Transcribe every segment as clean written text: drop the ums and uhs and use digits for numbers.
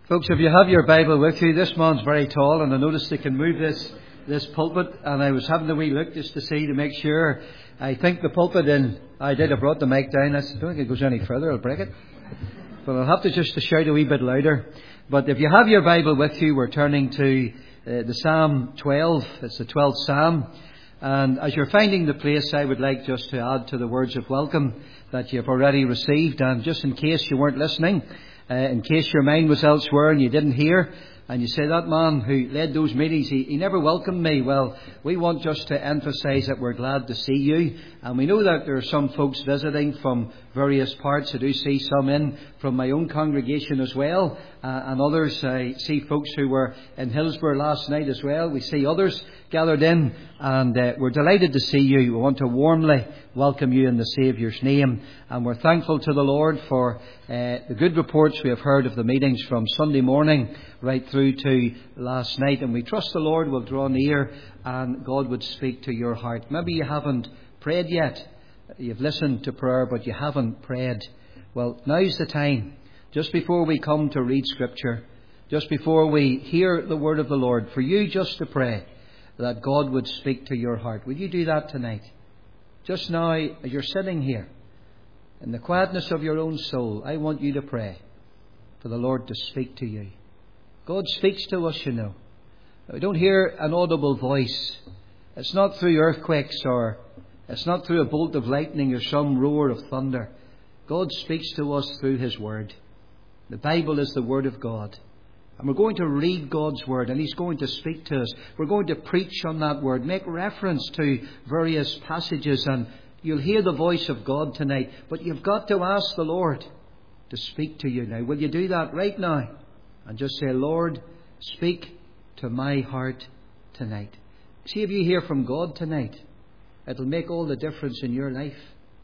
Folks, if you have your Bible with you, this man's very tall, and I noticed they can move this pulpit, and I was having a wee look just to see, to make sure. I think the pulpit I brought the mic down. I don't think it goes any further, I'll break it. But I'll have to just shout a wee bit louder. But if you have your Bible with you, we're turning to the Psalm 12. It's the 12th Psalm. And as you're finding the place, I would like just to add to the words of welcome that you've already received. And just in case you weren't listening, in case your mind was elsewhere and you didn't hear, and you say, that man who led those meetings, he never welcomed me. Well, we want just to emphasise that we're glad to see you. And we know that there are some folks visiting from various parts. I do see some in from my own congregation as well. And others, I see folks who were in Hillsborough last night as well. We see others gathered in. And we're delighted to see you. We want to warmly welcome you in the Saviour's name. And we're thankful to the Lord for the good reports we have heard of the meetings from Sunday morning right through to last night. And we trust the Lord will draw near and God would speak to your heart. Maybe you haven't prayed yet. You've listened to prayer, but you haven't prayed. Well, now's the time. Just before we come to read Scripture, just before we hear the word of the Lord, for you just to pray that God would speak to your heart. Will you do that tonight? Just now, as you're sitting here, in the quietness of your own soul, I want you to pray for the Lord to speak to you. God speaks to us, you know. We don't hear an audible voice. It's not through earthquakes, or it's not through a bolt of lightning or some roar of thunder. God speaks to us through His Word. The Bible is the Word of God. And we're going to read God's Word, and He's going to speak to us. We're going to preach on that Word, make reference to various passages, and you'll hear the voice of God tonight. But you've got to ask the Lord to speak to you now. Will you do that right now? And just say, Lord, speak to my heart tonight. See, if you hear from God tonight, it'll make all the difference in your life.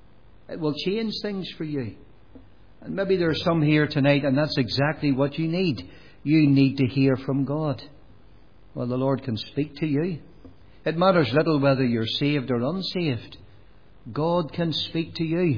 It will change things for you. And maybe there are some here tonight, and that's exactly what you need. You need to hear from God. Well, the Lord can speak to you. It matters little whether you're saved or unsaved. God can speak to you.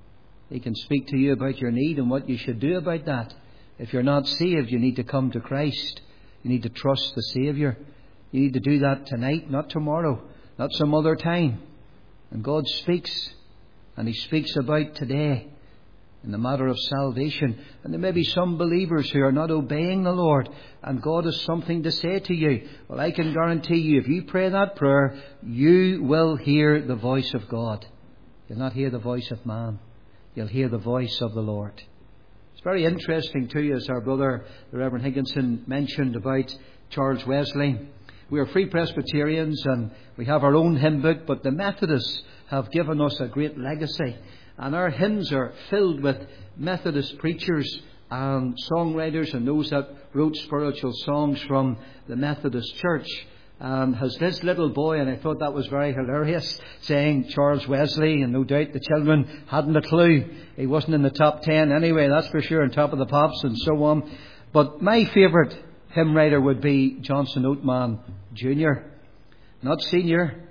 He can speak to you about your need and what you should do about that. If you're not saved, you need to come to Christ. You need to trust the Saviour. You need to do that tonight, not tomorrow, not some other time. And God speaks, and He speaks about today in the matter of salvation. And there may be some believers who are not obeying the Lord, and God has something to say to you. Well, I can guarantee you, if you pray that prayer, you will hear the voice of God. You'll not hear the voice of man. You'll hear the voice of the Lord. It's very interesting too, as our brother, the Reverend Higginson, mentioned about Charles Wesley. We are Free Presbyterians and we have our own hymn book, but the Methodists have given us a great legacy. And our hymns are filled with Methodist preachers and songwriters and those that wrote spiritual songs from the Methodist Church. And has this little boy, and I thought that was very hilarious, saying Charles Wesley, and no doubt the children hadn't a clue. He wasn't in the top 10 anyway, that's for sure, on Top of the Pops and so on. But my favourite hymn writer would be Johnson Oatman Jr., not Senior.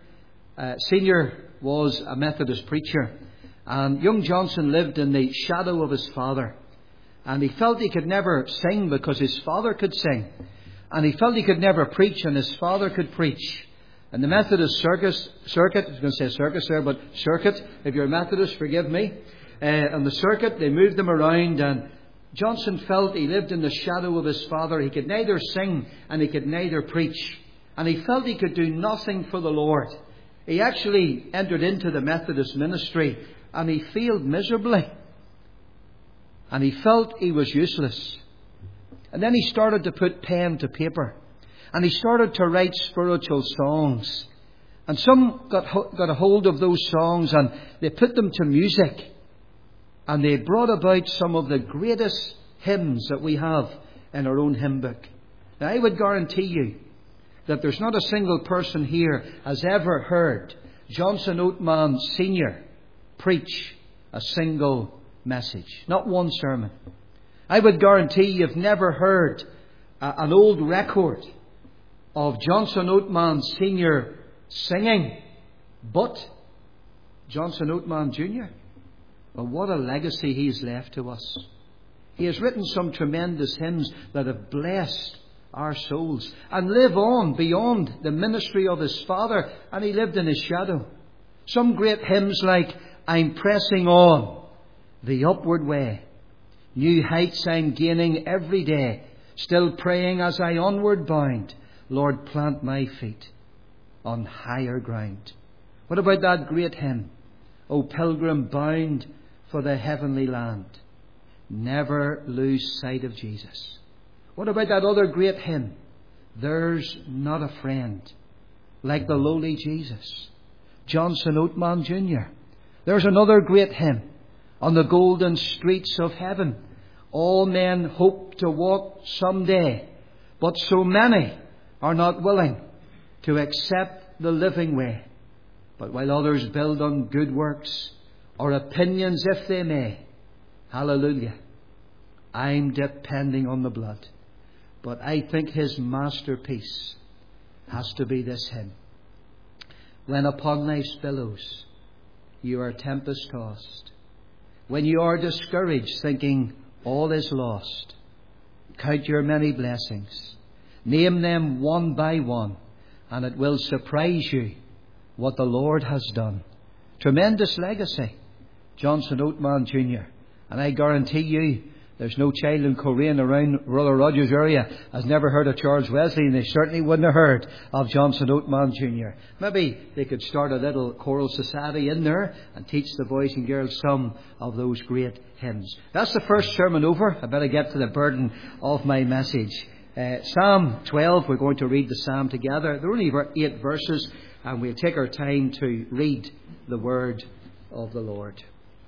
Senior was a Methodist preacher, and young Johnson lived in the shadow of his father, and he felt he could never sing because his father could sing, and he felt he could never preach and his father could preach. And the Methodist circuit, I was going to say circus there, but circuit, if you're a Methodist, forgive me. On the circuit, they moved them around, and Johnson felt he lived in the shadow of his father. He could neither sing and he could neither preach. And he felt he could do nothing for the Lord. He actually entered into the Methodist ministry and he failed miserably. And he felt he was useless. And then he started to put pen to paper. And he started to write spiritual songs. And some got a hold of those songs and they put them to music. And they brought about some of the greatest hymns that we have in our own hymn book. Now, I would guarantee you that there's not a single person here has ever heard Johnson Oatman Sr. preach a single message. Not one sermon. I would guarantee you've never heard an old record of Johnson Oatman Sr. singing, but Johnson Oatman Jr. Well, what a legacy he's left to us. He has written some tremendous hymns that have blessed our souls and live on beyond the ministry of his Father, and he lived in his shadow. Some great hymns like, I'm pressing on the upward way. New heights I'm gaining every day. Still praying as I onward bound. Lord, plant my feet on higher ground. What about that great hymn? O pilgrim bound for the heavenly land. Never lose sight of Jesus. What about that other great hymn? There's not a friend like the lowly Jesus. Johnson Oatman Jr. There's another great hymn. On the golden streets of heaven, all men hope to walk someday, but so many are not willing to accept the living way. But while others build on good works or opinions if they may, hallelujah, I'm depending on the blood. But I think his masterpiece has to be this hymn. When upon life's billows you are tempest tossed, when you are discouraged thinking all is lost, count your many blessings, name them one by one, and it will surprise you what the Lord has done. Tremendous legacy, Johnson Oatman Jr. And I guarantee you, there's no child in Coleraine around Brother Rogers area has never heard of Charles Wesley, and they certainly wouldn't have heard of Johnson Oatman Jr. Maybe they could start a little choral society in there and teach the boys and girls some of those great hymns. That's the first sermon over. I better get to the burden of my message. Psalm 12, we're going to read the psalm together. There are only 8 verses, and we'll take our time to read the word of the Lord.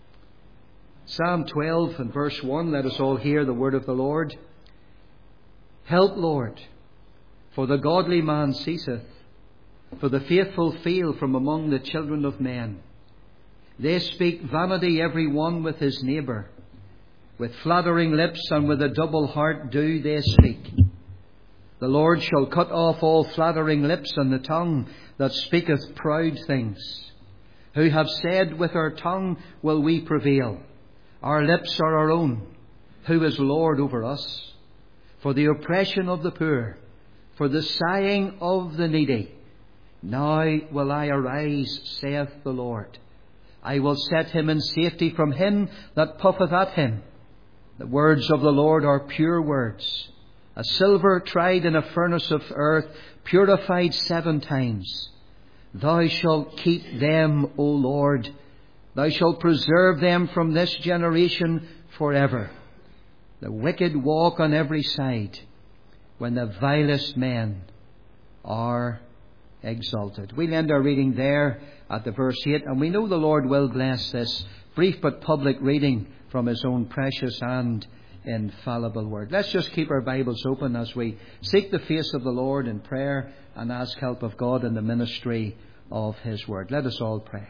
Psalm 12 and verse 1, let us all hear the word of the Lord. Help, Lord, for the godly man ceaseth, for the faithful fail from among the children of men. They speak vanity every one with his neighbour. With flattering lips and with a double heart do they speak. The Lord shall cut off all flattering lips and the tongue that speaketh proud things. Who have said, with our tongue will we prevail. Our lips are our own. Who is Lord over us? For the oppression of the poor, for the sighing of the needy. Now will I arise, saith the Lord. I will set him in safety from him that puffeth at him. The words of the Lord are pure words, as silver tried in a furnace of earth, purified 7 times. Thou shalt keep them, O Lord. Thou shalt preserve them from this generation forever. The wicked walk on every side, when the vilest men are exalted. We'll end our reading there at the verse 8, and we know the Lord will bless this brief but public reading from his own precious and infallible word. Let's just keep our Bibles open as we seek the face of the Lord in prayer and ask help of God in the ministry of his word. Let us all pray.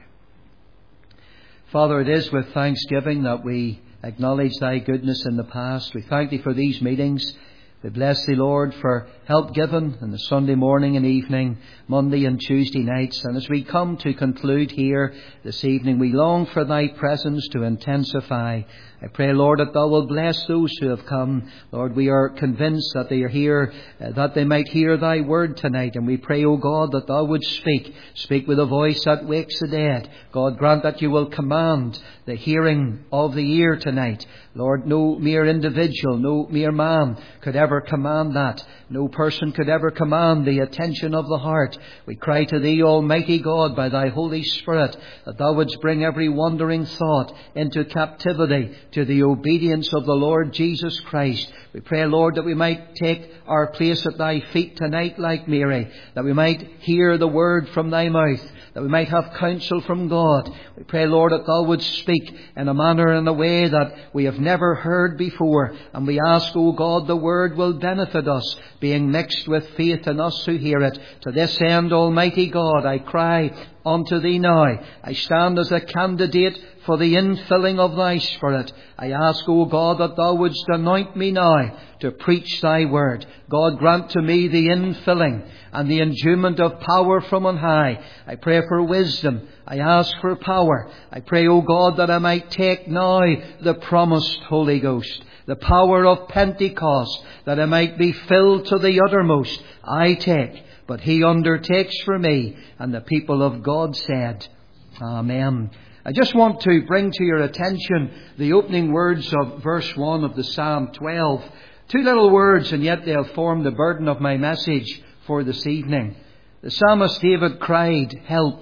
Father, it is with thanksgiving that we acknowledge thy goodness in the past. We thank thee for these meetings. We bless thee, Lord, for help given in the Sunday morning and evening, Monday and Tuesday nights. And as we come to conclude here this evening, we long for thy presence to intensify. I pray, Lord, that thou wilt bless those who have come. Lord, we are convinced that they are here, that they might hear thy word tonight. And we pray, O God, that thou wouldst speak with a voice that wakes the dead. God, grant that you will command the hearing of the ear tonight. Lord, no mere individual, no mere man could ever command that. No person could ever command the attention of the heart. We cry to thee, Almighty God, by thy Holy Spirit, that thou wouldst bring every wandering thought into captivity to the obedience of the Lord Jesus Christ. We pray, Lord, that we might take our place at thy feet tonight like Mary, that we might hear the word from thy mouth, that we might have counsel from God. We pray, Lord, that thou wouldst speak in a manner and a way that we have never heard before. And we ask, O God, the word will benefit us, being mixed with faith in us who hear it. To this end, Almighty God, I cry, unto Thee now. I stand as a candidate for the infilling of Thy Spirit. I ask, O God, that Thou wouldst anoint me now to preach Thy word. God, grant to me the infilling and the endowment of power from on high. I pray for wisdom. I ask for power. I pray, O God, that I might take now the promised Holy Ghost, the power of Pentecost, that I might be filled to the uttermost. I take, but He undertakes for me. And the people of God said, Amen. I just want to bring to your attention the opening words of verse 1 of the Psalm 12. Two little words, and yet they'll form the burden of my message for this evening. The psalmist David cried, Help,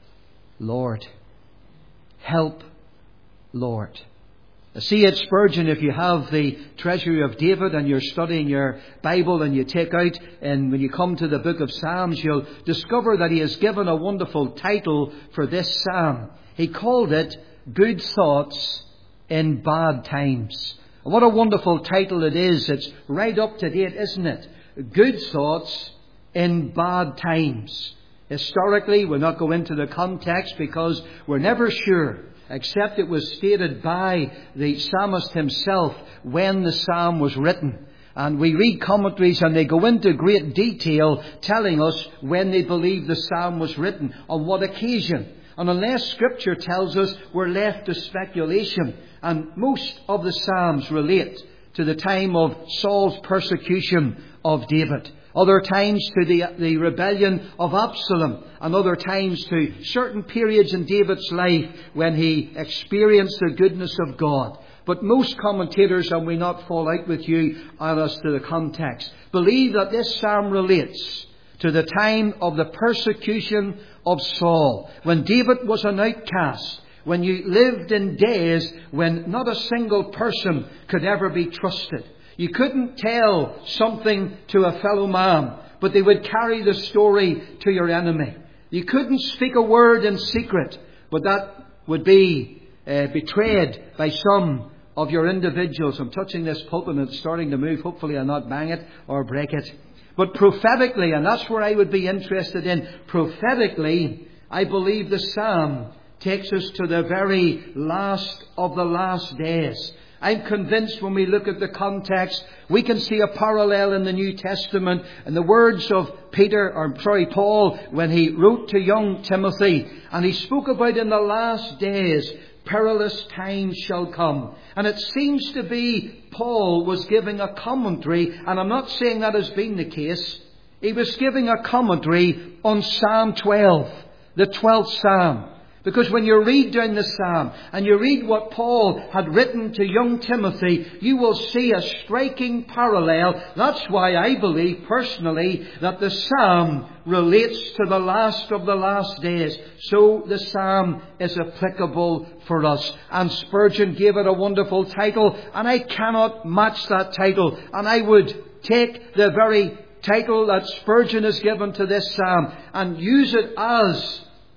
Lord. Help, Lord. C.H. Spurgeon, if you have the Treasury of David and you're studying your Bible and you take out, and when you come to the book of Psalms, you'll discover that he has given a wonderful title for this psalm. He called it Good Thoughts in Bad Times. What a wonderful title it is. It's right up to date, isn't it? Good Thoughts in Bad Times. Historically, we'll not go into the context because we're never sure, except it was stated by the psalmist himself when the psalm was written. And we read commentaries and they go into great detail telling us when they believe the psalm was written, on what occasion. And unless Scripture tells us, we're left to speculation. And most of the psalms relate to the time of Saul's persecution of David. Other times to the rebellion of Absalom. And other times to certain periods in David's life when he experienced the goodness of God. But most commentators, and we not fall out with you as to the context, believe that this psalm relates to the time of the persecution of Saul, when David was an outcast, when you lived in days when not a single person could ever be trusted. You couldn't tell something to a fellow man, but they would carry the story to your enemy. You couldn't speak a word in secret, but that would be betrayed by some of your individuals. I'm touching this pulpit and it's starting to move. Hopefully I'll not bang it or break it. But prophetically, and that's where I would be interested in, prophetically, I believe the psalm takes us to the very last of the last days. I'm convinced when we look at the context, we can see a parallel in the New Testament in the words of Paul, when he wrote to young Timothy, and he spoke about in the last days, perilous times shall come. And it seems to be Paul was giving a commentary, and I'm not saying that has been the case. He was giving a commentary on Psalm 12, the 12th Psalm. Because when you read down the psalm and you read what Paul had written to young Timothy, you will see a striking parallel. That's why I believe personally that the psalm relates to the last of the last days. So the psalm is applicable for us. And Spurgeon gave it a wonderful title, and I cannot match that title. And I would take the very title that Spurgeon has given to this psalm and use it as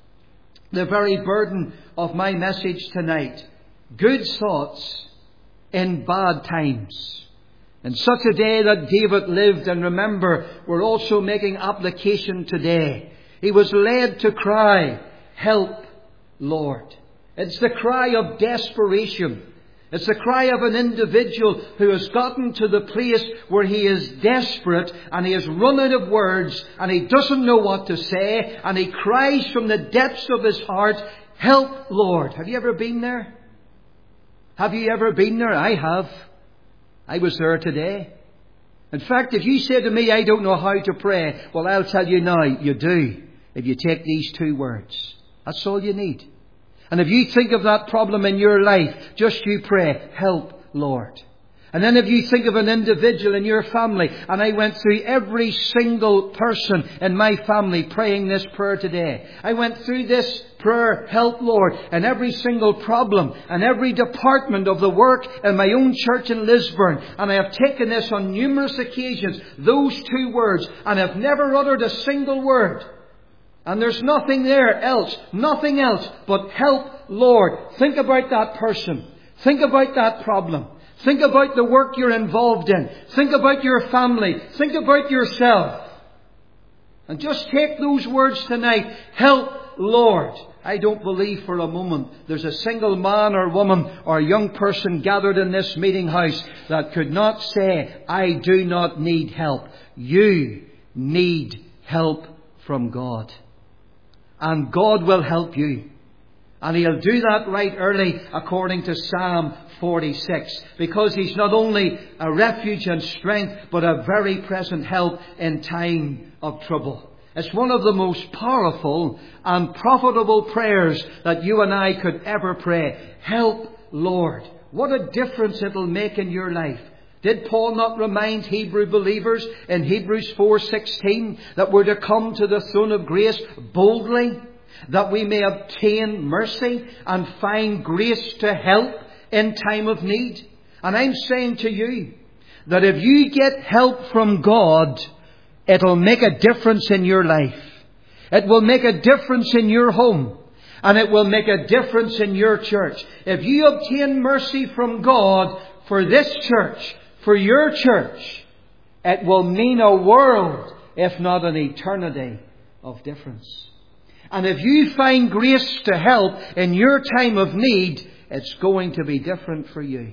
the very burden of my message tonight. Good thoughts in bad times. In such a day that David lived, and remember, we're also making application today. He was led to cry, Help, Lord. It's the cry of desperation. It's the cry of an individual who has gotten to the place where he is desperate and he has run out of words and he doesn't know what to say, and he cries from the depths of his heart, Help, Lord. Have you ever been there? Have you ever been there? I have. I was there today. In fact, if you say to me, I don't know how to pray, well, I'll tell you now, you do. If you take these two words. That's all you need. And if you think of that problem in your life, just you pray, Help, Lord. And then if you think of an individual in your family, and I went through every single person in my family praying this prayer today. I went through this prayer, Help, Lord, and every single problem and every department of the work in my own church in Lisburn. And I have taken this on numerous occasions, those two words, and I've never uttered a single word. And there's nothing there else, nothing else but Help, Lord. Think about that person. Think about that problem. Think about the work you're involved in. Think about your family. Think about yourself. And just take those words tonight. Help, Lord. I don't believe for a moment there's a single man or woman or young person gathered in this meeting house that could not say, I do not need help. You need help from God. And God will help you. And He'll do that right early according to Psalm 46. Because He's not only a refuge and strength, but a very present help in time of trouble. It's one of the most powerful and profitable prayers that you and I could ever pray. Help, Lord. What a difference it'll make in your life. Did Paul not remind Hebrew believers in Hebrews 4:16 that we're to come to the throne of grace boldly, that we may obtain mercy and find grace to help in time of need? And I'm saying to you that if you get help from God, it'll make a difference in your life. It will make a difference in your home. And it will make a difference in your church. If you obtain mercy from God for this church, for your church, it will mean a world, if not an eternity, of difference. And if you find grace to help in your time of need, it's going to be different for you.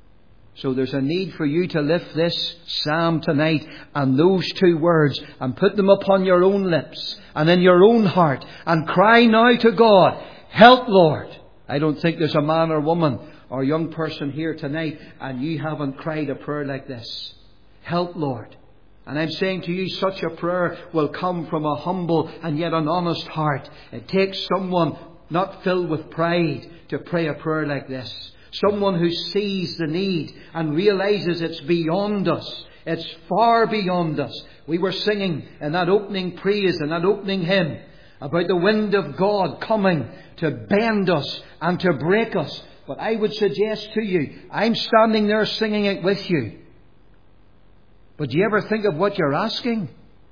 So there's a need for you to lift this psalm tonight and those two words and put them upon your own lips and in your own heart and cry now to God, help, Lord. I don't think there's a man or woman or young person here tonight and you haven't cried a prayer like this. Help, Lord. And I'm saying to you, such a prayer will come from a humble and yet an honest heart. It takes someone not filled with pride to pray a prayer like this. Someone who sees the need and realizes it's beyond us. It's far beyond us. We were singing in that opening praise and that opening hymn about the wind of God coming to bend us and to break us. But I would suggest to you, I'm standing there singing it with you. But do you ever think of what you're asking?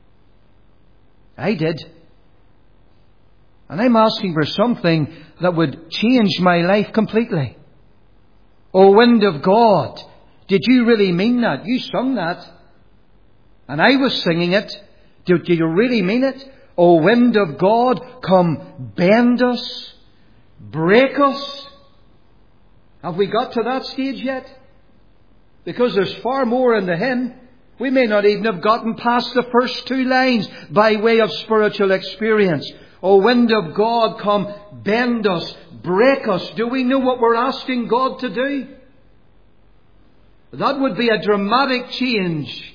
I did. And I'm asking for something that would change my life completely. O wind of God, did you really mean that? You sung that. And I was singing it. Did you really mean it? O wind of God, come bend us, break us. Have we got to that stage yet? Because there's far more in the hymn. We may not even have gotten past the first two lines by way of spiritual experience. O wind of God, come bend us, break us. Do we know what we're asking God to do? That would be a dramatic change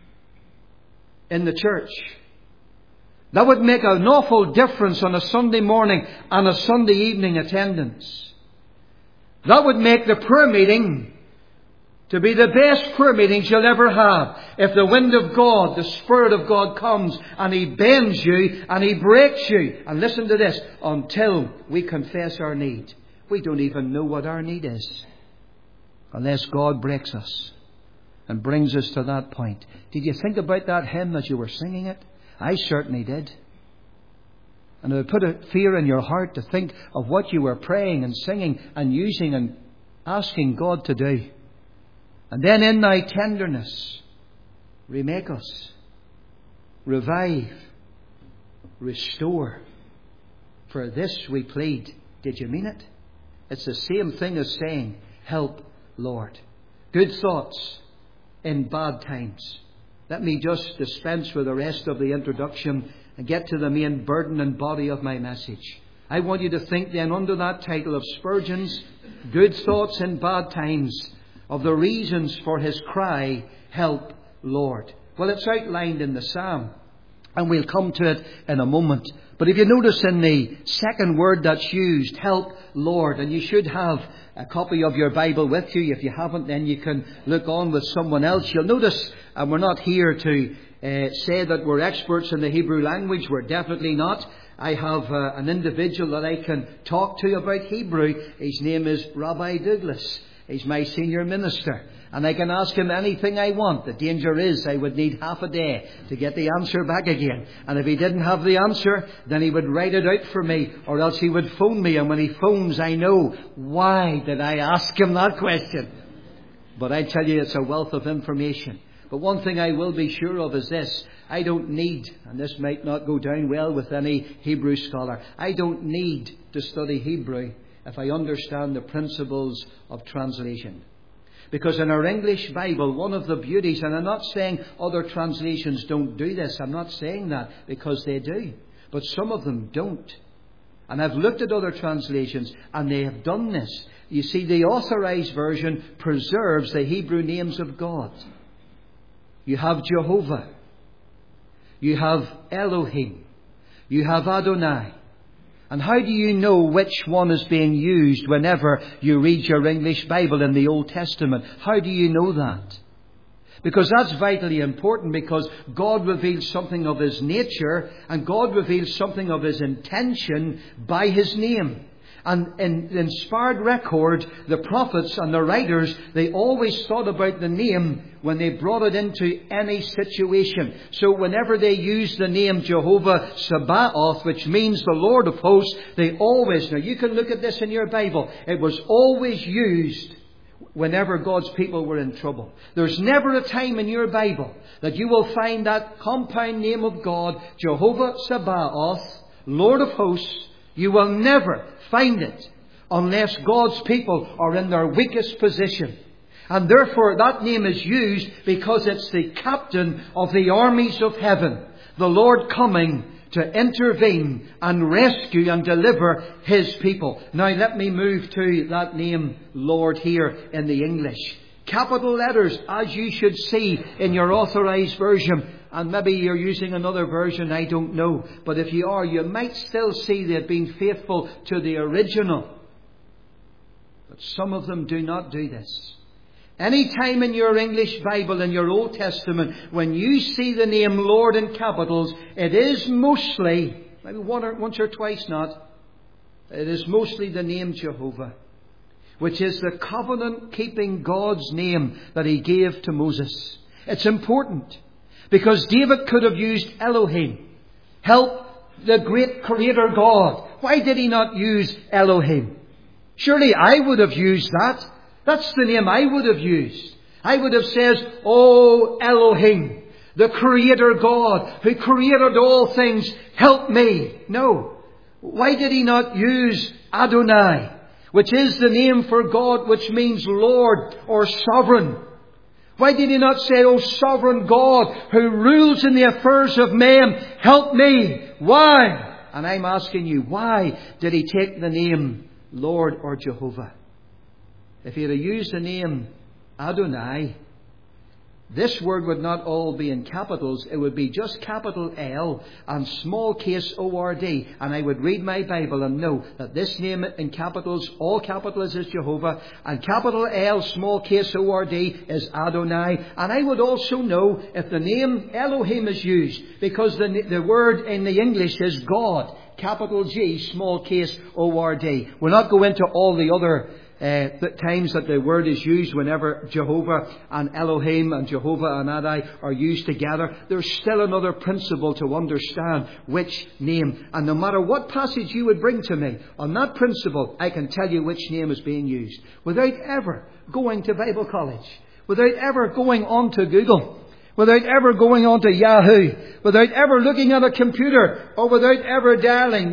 in the church. That would make an awful difference on a Sunday morning and a Sunday evening attendance. That would make the prayer meeting to be the best prayer meetings you'll ever have. If the wind of God, the Spirit of God comes and He bends you and He breaks you. And listen to this, until we confess our need. We don't even know what our need is unless God breaks us and brings us to that point. Did you think about that hymn as you were singing it? I certainly did. And it would put a fear in your heart to think of what you were praying and singing and using and asking God to do. And then in thy tenderness, remake us, revive, restore. For this we plead. Did you mean it? It's the same thing as saying, help, Lord. Good thoughts in bad times. Let me just dispense with the rest of the introduction and get to the main burden and body of my message. I want you to think then under that title of Spurgeon's Good Thoughts in Bad Times, of the reasons for his cry, help, Lord. Well, it's outlined in the psalm, and we'll come to it in a moment. But if you notice in the second word that's used, help, Lord, and you should have a copy of your Bible with you. If you haven't, then you can look on with someone else. You'll notice, and we're not here to say that we're experts in the Hebrew language. We're definitely not. I have an individual that I can talk to about Hebrew. His name is Rabbi Douglas. He's my senior minister. And I can ask him anything I want. The danger is I would need half a day to get the answer back again. And if he didn't have the answer, then he would write it out for me, or else he would phone me. And when he phones, I know, why did I ask him that question? But I tell you, it's a wealth of information. But one thing I will be sure of is this. I don't need, and this might not go down well with any Hebrew scholar, I don't need to study Hebrew if I understand the principles of translation. Because in our English Bible, one of the beauties, and I'm not saying other translations don't do this, I'm not saying that, because they do. But some of them don't. And I've looked at other translations, and they have done this. You see, the Authorized Version preserves the Hebrew names of God. You have Jehovah. You have Elohim. You have Adonai. And how do you know which one is being used whenever you read your English Bible in the Old Testament? How do you know that? Because that's vitally important, because God reveals something of His nature and God reveals something of His intention by His name. And in the inspired record, the prophets and the writers, they always thought about the name when they brought it into any situation. So whenever they used the name Jehovah Sabaoth, which means the Lord of hosts, they always, now you can look at this in your Bible, it was always used whenever God's people were in trouble. There's never a time in your Bible that you will find that compound name of God, Jehovah Sabaoth, Lord of hosts. You will never find it unless God's people are in their weakest position. And therefore that name is used because it's the captain of the armies of heaven, the Lord coming to intervene and rescue and deliver His people. Now let me move to that name Lord here in the English. Capital letters, as you should see in your Authorized Version. And maybe you're using another version, I don't know. But if you are, you might still see they've been faithful to the original. But some of them do not do this. Any time in your English Bible, in your Old Testament, when you see the name Lord in capitals, it is mostly, maybe once or twice not, it is mostly the name Jehovah, which is the covenant-keeping God's name that He gave to Moses. It's important, because David could have used Elohim, help the great Creator God. Why did he not use Elohim? Surely I would have used that. That's the name I would have used. I would have said, "Oh Elohim, the Creator God, who created all things, help me." No. Why did he not use Adonai, which is the name for God, which means Lord or sovereign? Why did he not say, "O sovereign God, who rules in the affairs of men, help me"? Why? And I'm asking you, why did he take the name Lord or Jehovah? If he had used the name Adonai, this word would not all be in capitals. It would be just capital L and small case O-R-D. And I would read my Bible and know that this name in capitals, all capitals, is Jehovah. And capital L, small case O-R-D, is Adonai. And I would also know if the name Elohim is used, because the word in the English is God. Capital G, small case O-R-D. We'll not go into all the other the times that the word is used whenever Jehovah and Elohim and Jehovah and Adai are used together. There's still another principle to understand which name. And no matter what passage you would bring to me on that principle, I can tell you which name is being used, without ever going to Bible college, without ever going on to Google, without ever going on to Yahoo, without ever looking at a computer, or without ever dialing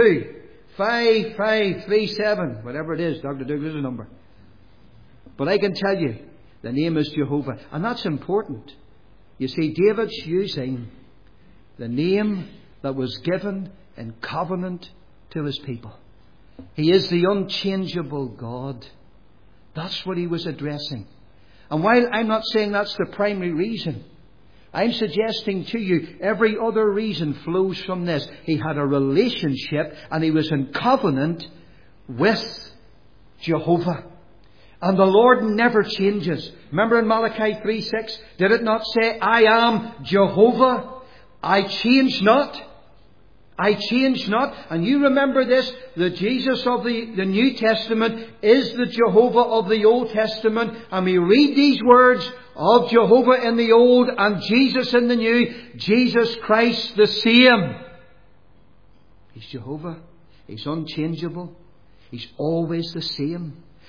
925537, whatever it is, Dr. Douglas' number. But I can tell you, the name is Jehovah. And that's important. You see, David's using the name that was given in covenant to his people. He is the unchangeable God. That's what he was addressing. And while I'm not saying that's the primary reason, I'm suggesting to you every other reason flows from this. He had a relationship and he was in covenant with Jehovah. And the Lord never changes. Remember in Malachi 3:6, did it not say, "I am Jehovah, I change not"? I change not. And you remember this, the Jesus of the New Testament is the Jehovah of the Old Testament. And we read these words of Jehovah in the Old and Jesus in the New. Jesus Christ the same. He's Jehovah. He's unchangeable. He's always the same.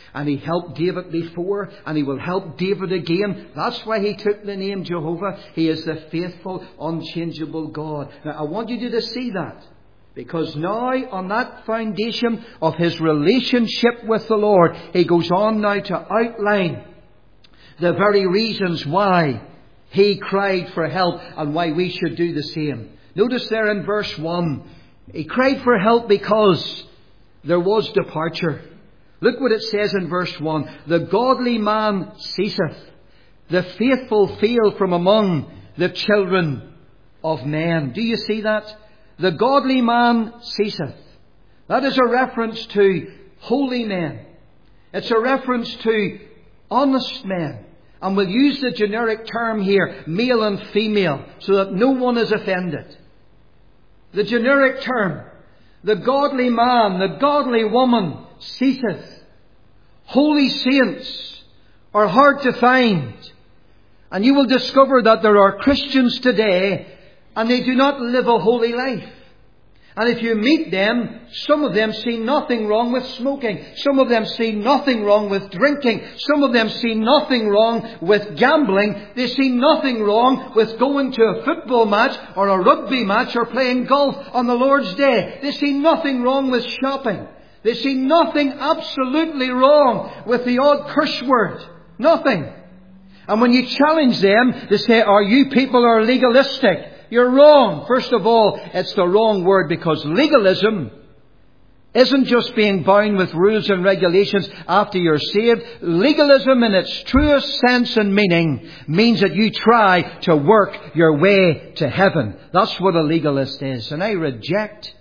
And He helped David before, and He will help David again. That's why He took the name Jehovah. He is the faithful, unchangeable God. Now, I want you to see that. Because now, on that foundation of His relationship with the Lord, He goes on now to outline the very reasons why He cried for help and why we should do the same. Notice there in verse 1, He cried for help because there was departure. Look what it says in verse 1. The godly man ceaseth. The faithful fail from among the children of men. Do you see that? The godly man ceaseth. That is a reference to holy men. It's a reference to honest men. And we'll use the generic term here, male and female, so that no one is offended. The generic term. The godly man, the godly woman ceaseth. Holy saints are hard to find. And you will discover that there are Christians today and they do not live a holy life. And if you meet them, some of them see nothing wrong with smoking. Some of them see nothing wrong with drinking. Some of them see nothing wrong with gambling. They see nothing wrong with going to a football match or a rugby match or playing golf on the Lord's Day. They see nothing wrong with shopping. They see nothing absolutely wrong with the odd curse word. Nothing. And when you challenge them, they say, you people are legalistic. You're wrong. First of all, it's the wrong word, because legalism isn't just being bound with rules and regulations after you're saved. Legalism in its truest sense and meaning means that you try to work your way to heaven. That's what a legalist is. And I reject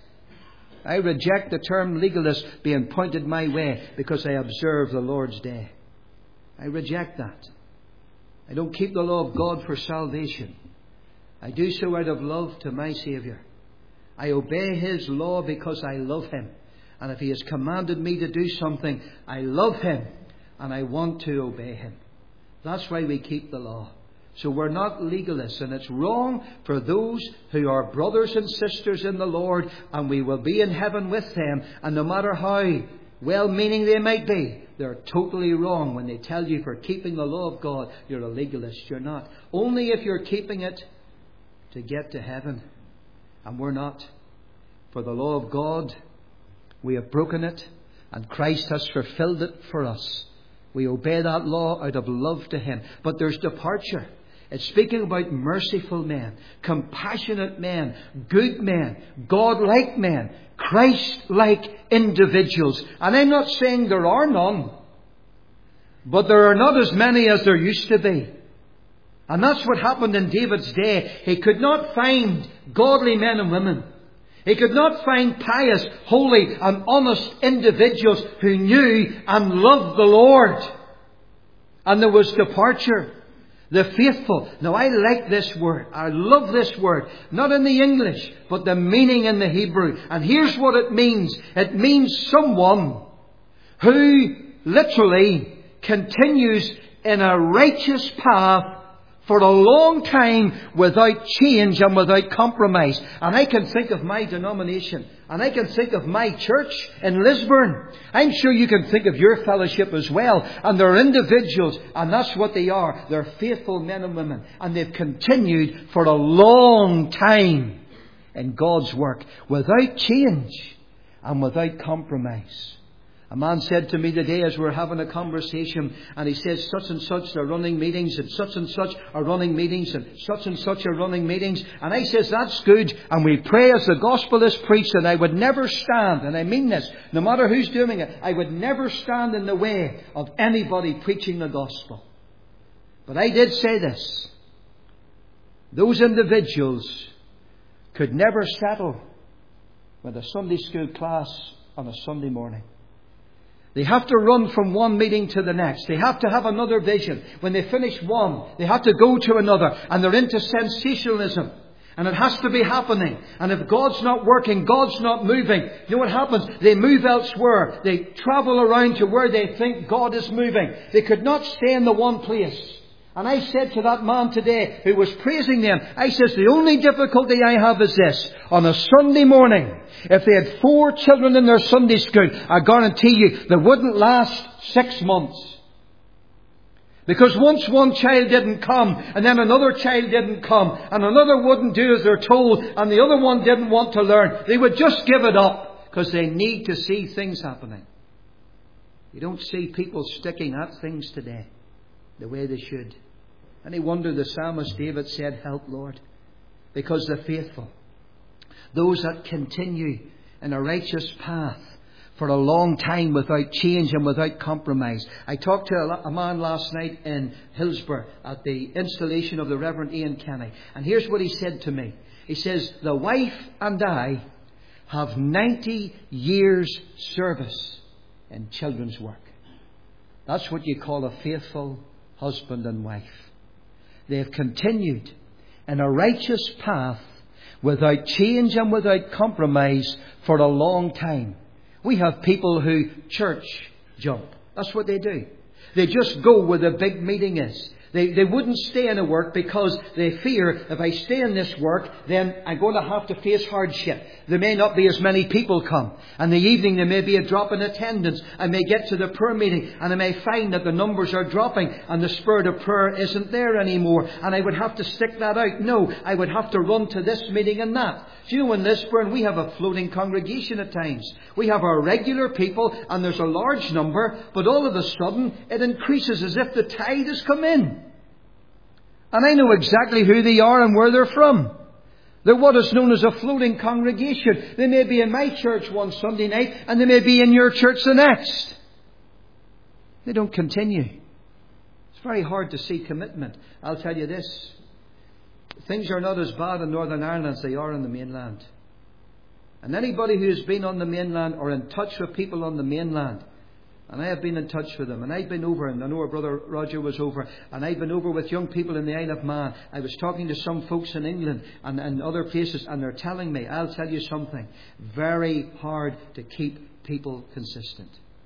the term legalist being pointed my way because I observe the Lord's Day. I reject that. I don't keep the law of God for salvation. I do so out of love to my Saviour. I obey His law because I love Him. And if He has commanded me to do something, I love Him and I want to obey Him. That's why we keep the law. So we're not legalists, and it's wrong for those who are brothers and sisters in the Lord, and we will be in heaven with them. And no matter how well-meaning they might be, they're totally wrong when they tell you for keeping the law of God, you're a legalist. You're not. Only if you're keeping it to get to heaven. And we're not. For the law of God, we have broken it, and Christ has fulfilled it for us. We obey that law out of love to Him. But there's departure. It's speaking about merciful men, compassionate men, good men, God-like men, Christ-like individuals. And I'm not saying there are none, but there are not as many as there used to be. And that's what happened in David's day. He could not find godly men and women. He could not find pious, holy and honest individuals who knew and loved the Lord. And there was departure. The faithful. Now I like this word. I love this word. Not in the English, but the meaning in the Hebrew. And here's what it means. It means someone who literally continues in a righteous path for a long time without change and without compromise. And I can think of my denomination. And I can think of my church in Lisburn. I'm sure you can think of your fellowship as well. And they're individuals. And that's what they are. They're faithful men and women. And they've continued for a long time in God's work without change and without compromise. A man said to me today as we were having a conversation, and he says, such and such are running meetings, and such are running meetings, and such are running meetings. And I says, that's good. And we pray as the gospel is preached, and I would never stand, and I mean this, no matter who's doing it, I would never stand in the way of anybody preaching the gospel. But I did say this. Those individuals could never settle with a Sunday school class on a Sunday morning. They have to run from one meeting to the next. They have to have another vision. When they finish one, they have to go to another. And they're into sensationalism. And it has to be happening. And if God's not working, God's not moving, you know what happens? They move elsewhere. They travel around to where they think God is moving. They could not stay in the one place. And I said to that man today who was praising them, I says, the only difficulty I have is this. On a Sunday morning, if they had 4 children in their Sunday school, I guarantee you they wouldn't last 6 months. Because once one child didn't come, and then another child didn't come, and another wouldn't do as they're told, and the other one didn't want to learn, they would just give it up, because they need to see things happening. You don't see people sticking at things today the way they should. Any wonder the psalmist David said, help, Lord, because the faithful, those that continue in a righteous path for a long time without change and without compromise. I talked to a man last night in Hillsborough at the installation of the Reverend Ian Kenny. And here's what he said to me. He says, the wife and I have 90 years service in children's work. That's what you call a faithful husband and wife. They have continued in a righteous path without change and without compromise for a long time. We have people who church jump. That's what they do. They just go where the big meeting is. They wouldn't stay in a work because they fear if I stay in this work, then I'm going to have to face hardship. There may not be as many people come. And the evening there may be a drop in attendance. I may get to the prayer meeting and I may find that the numbers are dropping and the spirit of prayer isn't there anymore. And I would have to stick that out. No, I would have to run to this meeting and that. Do you know, in Lisburn we have a floating congregation at times. We have our regular people and there's a large number, but all of a sudden it increases as if the tide has come in. And I know exactly who they are and where they're from. They're what is known as a floating congregation. They may be in my church one Sunday night and they may be in your church the next. They don't continue. It's very hard to see commitment. I'll tell you this. Things are not as bad in Northern Ireland as they are in the mainland. And anybody who has been on the mainland or in touch with people on the mainland, and I have been in touch with them, and I've been over, and I know our brother Roger was over, and I've been over with young people in the Isle of Man. I was talking to some folks in England and other places, and they're telling me, I'll tell you something, very hard to keep people consistent.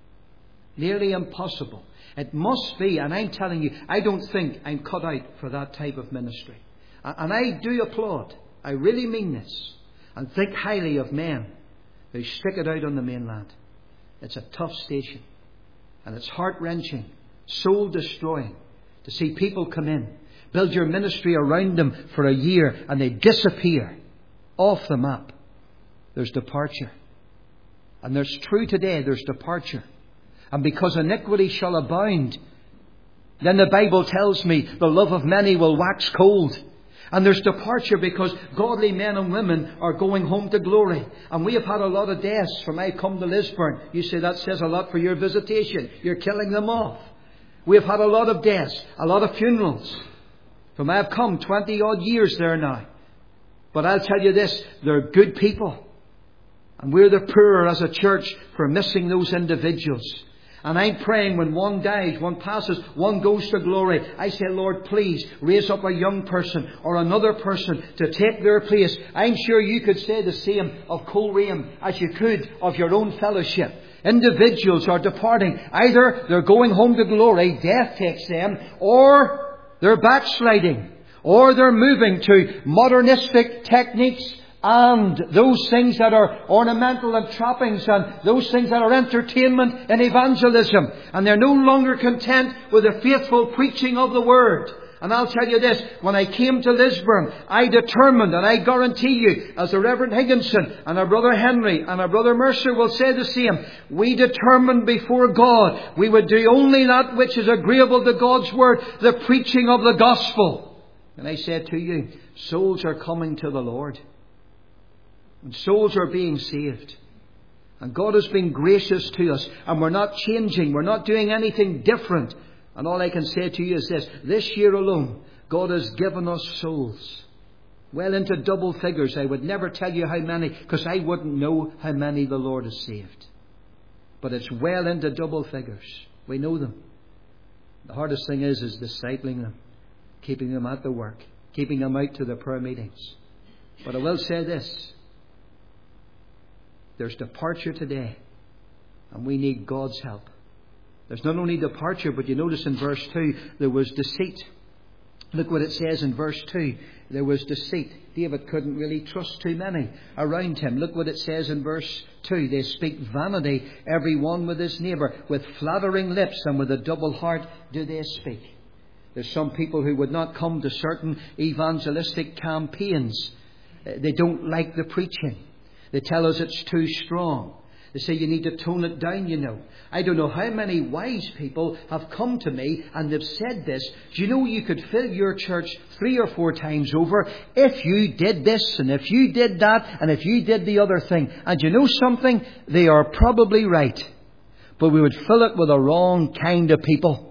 Nearly impossible. It must be, and I'm telling you, I don't think I'm cut out for that type of ministry. And I do applaud, I really mean this, and think highly of men who stick it out on the mainland. It's a tough station. And it's heart-wrenching, soul-destroying to see people come in, build your ministry around them for a year, and they disappear off the map. There's departure. And there's true today, there's departure. And because iniquity shall abound, then the Bible tells me the love of many will wax cold. And there's departure because godly men and women are going home to glory. And we have had a lot of deaths from I come to Lisburn. You say that says a lot for your visitation. You're killing them off. We have had a lot of deaths, a lot of funerals. From I have come 20 odd years there now. But I'll tell you this, they're good people. And we're the poorer as a church for missing those individuals. And I'm praying when one dies, one passes, one goes to glory. I say, Lord, please raise up a young person or another person to take their place. I'm sure you could say the same of Coleraine as you could of your own fellowship. Individuals are departing. Either they're going home to glory, death takes them, or they're backsliding, or they're moving to modernistic techniques and those things that are ornamental and trappings and those things that are entertainment and evangelism. And they're no longer content with the faithful preaching of the Word. And I'll tell you this, when I came to Lisburn, I determined, and I guarantee you, as the Reverend Higginson and our brother Henry and our brother Mercer will say the same, we determined before God we would do only that which is agreeable to God's Word, the preaching of the gospel. And I said to you, souls are coming to the Lord. And souls are being saved. And God has been gracious to us. And we're not changing. We're not doing anything different. And all I can say to you is this year alone, God has given us souls. Well into double figures. I would never tell you how many, because I wouldn't know how many the Lord has saved. But it's well into double figures. We know them. The hardest thing is discipling them. Keeping them at the work. Keeping them out to the prayer meetings. But I will say this. There's departure today, and we need God's help. There's not only departure, but you notice in verse 2, there was deceit. Look what it says in verse 2. There was deceit. David couldn't really trust too many around him. Look what it says in verse 2. They speak vanity, every one with his neighbour. With flattering lips and with a double heart do they speak. There's some people who would not come to certain evangelistic campaigns. They don't like the preaching. They tell us it's too strong. They say you need to tone it down, you know. I don't know how many wise people have come to me and they've said this. Do you know you could fill your church 3 or 4 times over if you did this and if you did that and if you did the other thing. And you know something? They are probably right. But we would fill it with the wrong kind of people.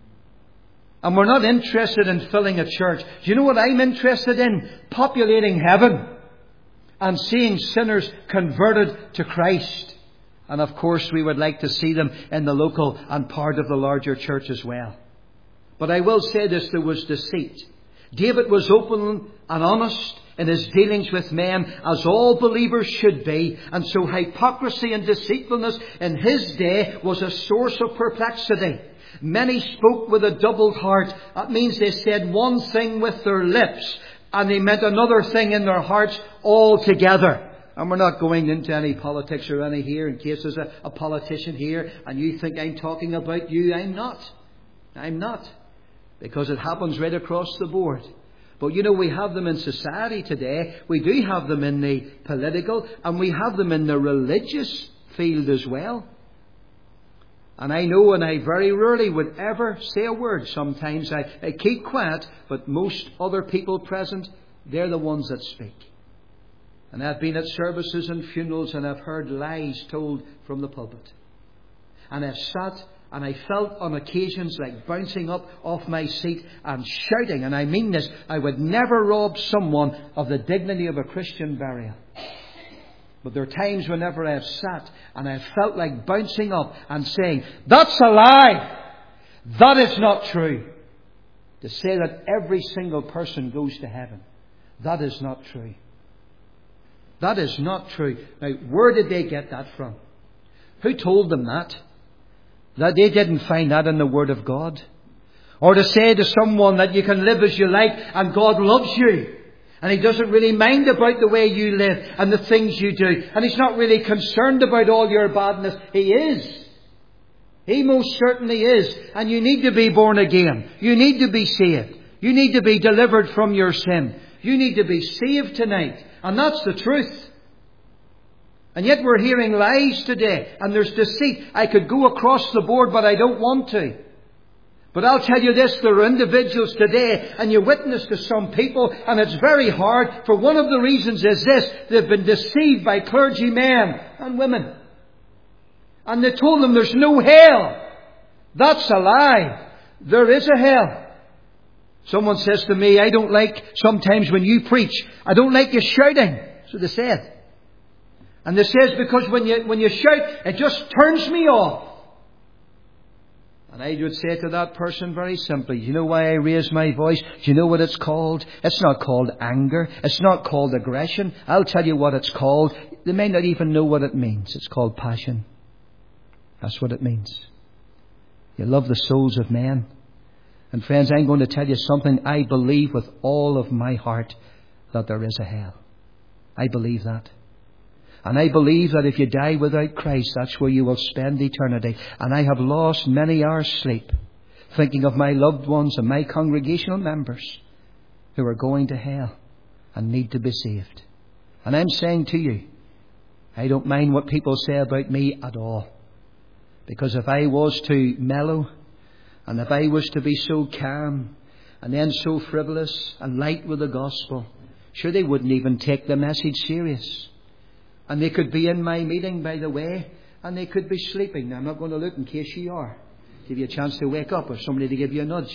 And we're not interested in filling a church. Do you know what I'm interested in? Populating heaven and seeing sinners converted to Christ. And of course we would like to see them in the local and part of the larger church as well. But I will say this, there was deceit. David was open and honest in his dealings with men, as all believers should be. And so hypocrisy and deceitfulness in his day was a source of perplexity. Many spoke with a double heart. That means they said one thing with their lips and they meant another thing in their hearts altogether. And we're not going into any politics or any here in case there's a politician here and you think I'm talking about you. I'm not. I'm not. Because it happens right across the board. But you know, we have them in society today. We do have them in the political and we have them in the religious field as well. And I know, and I very rarely would ever say a word. Sometimes I keep quiet, but most other people present, they're the ones that speak. And I've been at services and funerals and I've heard lies told from the pulpit. And I've sat and I felt on occasions like bouncing up off my seat and shouting. And I mean this, I would never rob someone of the dignity of a Christian burial. But there are times whenever I've sat and I've felt like bouncing up and saying, that's a lie. That is not true. To say that every single person goes to heaven. That is not true. That is not true. Now, where did they get that from? Who told them that? That they didn't find that in the Word of God? Or to say to someone that you can live as you like and God loves you. And He doesn't really mind about the way you live and the things you do. And He's not really concerned about all your badness. He is. He most certainly is. And you need to be born again. You need to be saved. You need to be delivered from your sin. You need to be saved tonight. And that's the truth. And yet we're hearing lies today. And there's deceit. I could go across the board, but I don't want to. But I'll tell you this, there are individuals today, and you witness to some people, and it's very hard, for one of the reasons is this, they've been deceived by clergymen and women. And they told them there's no hell. That's a lie. There is a hell. Someone says to me, I don't like, sometimes when you preach, I don't like you shouting. So they said. And they says, because when you shout, it just turns me off. And I would say to that person very simply, do you know why I raise my voice? Do you know what it's called? It's not called anger. It's not called aggression. I'll tell you what it's called. They may not even know what it means. It's called passion. That's what it means. You love the souls of men. And friends, I'm going to tell you something. I believe with all of my heart that there is a hell. I believe that. And I believe that if you die without Christ, that's where you will spend eternity. And I have lost many hours sleep thinking of my loved ones and my congregational members who are going to hell and need to be saved. And I'm saying to you, I don't mind what people say about me at all. Because if I was to mellow, and if I was to be so calm and then so frivolous and light with the gospel, sure they wouldn't even take the message serious. And they could be in my meeting, by the way, and they could be sleeping. Now, I'm not going to look in case you are. Give you a chance to wake up or somebody to give you a nudge.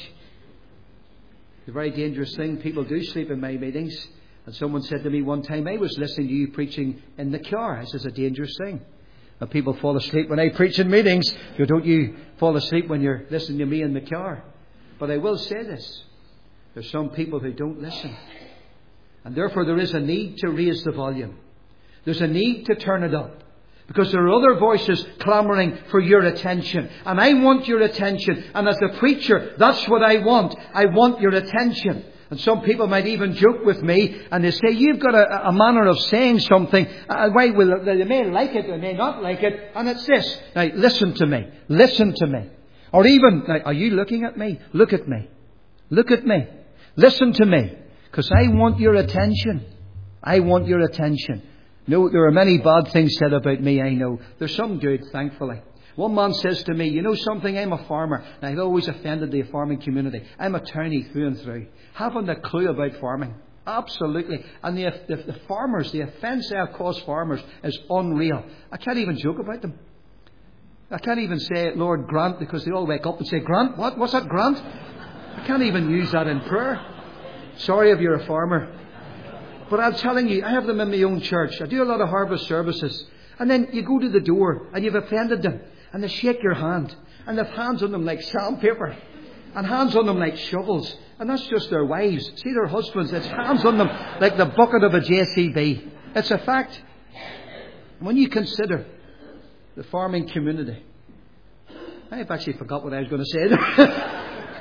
It's a very dangerous thing. People do sleep in my meetings. And someone said to me one time, I was listening to you preaching in the car. I said, it's a dangerous thing. And people fall asleep when I preach in meetings. Don't you fall asleep when you're listening to me in the car? But I will say this. There's some people who don't listen. And therefore there is a need to raise the volume. There's a need to turn it up. Because there are other voices clamouring for your attention. And I want your attention. And as a preacher, that's what I want. I want your attention. And some people might even joke with me and they say, you've got a manner of saying something. Why will they may like it, they may not like it. And it's this. Now, listen to me. Listen to me. Or even, now, are you looking at me? Look at me. Look at me. Listen to me. Because I want your attention. I want your attention. No, there are many bad things said about me, I know. There's some good, thankfully. One man says to me, you know something, I'm a farmer. And I've always offended the farming community. I'm a townie through and through. Haven't a clue about farming. Absolutely. And the farmers, the offence I've caused farmers is unreal. I can't even joke about them. I can't even say, Lord, grant, because they all wake up and say, grant? What? What's that, grant? I can't even use that in prayer. Sorry if you're a farmer. But I'm telling you, I have them in my own church. I do a lot of harvest services. And then you go to the door and you've offended them. And they shake your hand. And they've hands on them like sandpaper. And hands on them like shovels. And that's just their wives. See their husbands. It's hands on them like the bucket of a JCB. It's a fact. When you consider the farming community. I've actually forgot what I was going to say.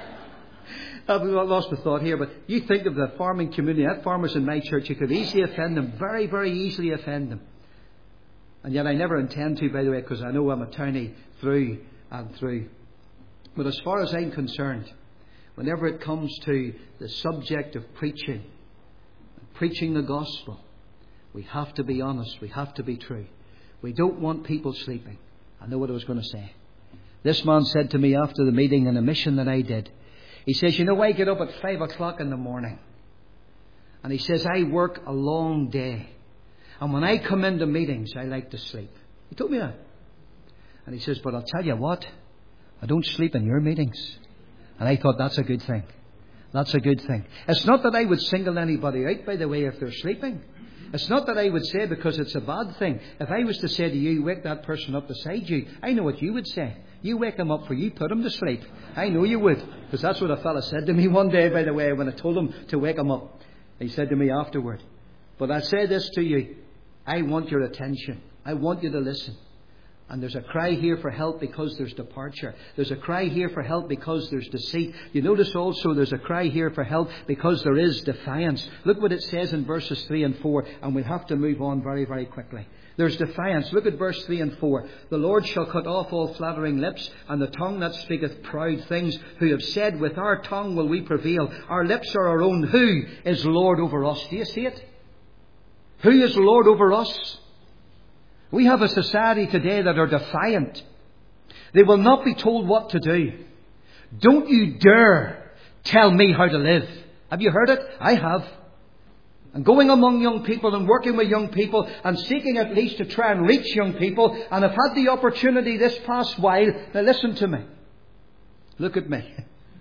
I've lost the thought here, but you think of the farming community, that farmers in my church, you could easily offend them, very, very easily offend them. And yet I never intend to, by the way, because I know I'm a townie through and through. But as far as I'm concerned, whenever it comes to the subject of preaching the gospel, we have to be honest, we have to be true. We don't want people sleeping. I know what I was going to say. This man said to me after the meeting in a mission that I did, he says, you know, I get up at 5 o'clock in the morning. And he says, I work a long day. And when I come into meetings, I like to sleep. He told me that. And he says, but I'll tell you what, I don't sleep in your meetings. And I thought, that's a good thing. That's a good thing. It's not that I would single anybody out, by the way, if they're sleeping. It's not that I would say because it's a bad thing. If I was to say to you, wake that person up beside you, I know what you would say. You wake him up for you, put him to sleep. I know you would. Because that's what a fella said to me one day, by the way, when I told him to wake him up. He said to me afterward, but I say this to you, I want your attention. I want you to listen. And there's a cry here for help because there's departure. There's a cry here for help because there's deceit. You notice also there's a cry here for help because there is defiance. Look what it says in verses 3 and 4, and we'll have to move on very, very quickly. There's defiance. Look at verse 3 and 4. The Lord shall cut off all flattering lips, and the tongue that speaketh proud things, who have said, with our tongue will we prevail. Our lips are our own. Who is Lord over us? Do you see it? Who is Lord over us? We have a society today that are defiant. They will not be told what to do. Don't you dare tell me how to live. Have you heard it? I have. And going among young people and working with young people and seeking at least to try and reach young people. And I've had the opportunity this past while. Now listen to me. Look at me.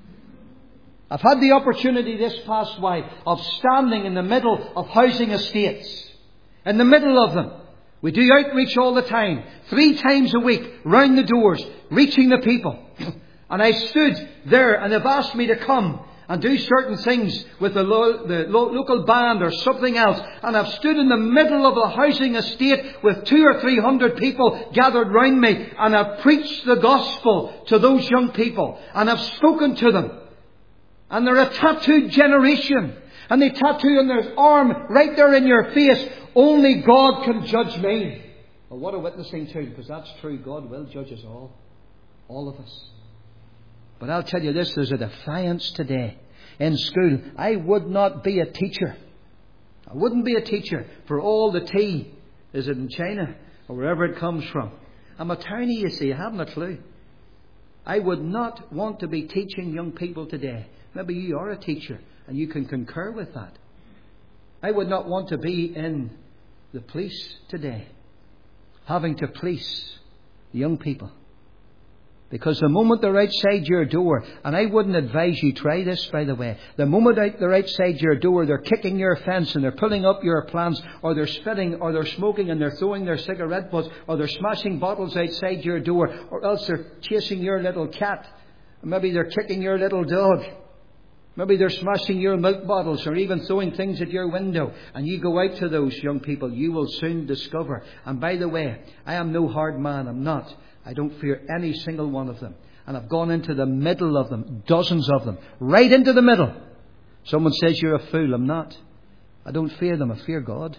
I've had the opportunity this past while of standing in the middle of housing estates. In the middle of them. We do outreach all the time. 3 times a week, round the doors, reaching the people. And I stood there and they've asked me to come and do certain things with the local band or something else. And I've stood in the middle of a housing estate with 200 or 300 people gathered round me. And I've preached the gospel to those young people. And I've spoken to them. And they're a tattooed generation. And they tattoo on their arm right there in your face. Only God can judge me. Well, what a witnessing too, because that's true. God will judge us all. All of us. But I'll tell you this, there's a defiance today in school. I would not be a teacher. I wouldn't be a teacher for all the tea. Is it in China or wherever it comes from? I'm a townie, you see. I haven't a clue. I would not want to be teaching young people today. Maybe you are a teacher and you can concur with that. I would not want to be in the police today, having to police young people. Because the moment they're outside your door, and I wouldn't advise you try this, by the way. The moment they're outside your door, they're kicking your fence and they're pulling up your plants, or they're spitting, or they're smoking and they're throwing their cigarette butts, or they're smashing bottles outside your door, or else they're chasing your little cat, or maybe they're kicking your little dog. Maybe they're smashing your milk bottles or even throwing things at your window. And you go out to those young people, you will soon discover. And by the way, I am no hard man. I'm not. I don't fear any single one of them. And I've gone into the middle of them, dozens of them, right into the middle. Someone says you're a fool. I'm not. I don't fear them. I fear God.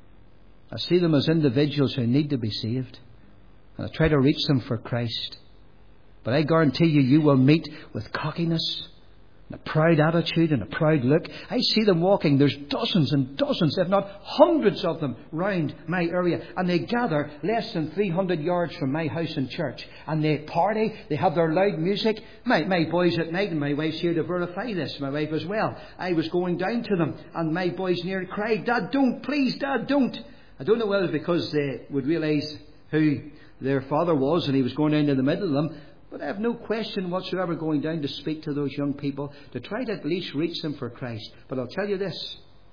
I see them as individuals who need to be saved. And I try to reach them for Christ. But I guarantee you, you will meet with cockiness, and a proud attitude and a proud look. I see them walking. There's dozens and dozens, if not hundreds of them round my area. And they gather less than 300 yards from my house and church. And they party. They have their loud music. My boys at night, and my wife's here to verify this, my wife as well. I was going down to them and my boys nearly cried, "Dad, don't. Please, Dad, don't." I don't know whether it was because they would realise who their father was and he was going down to the middle of them. But I have no question whatsoever going down to speak to those young people, to try to at least reach them for Christ. But I'll tell you this,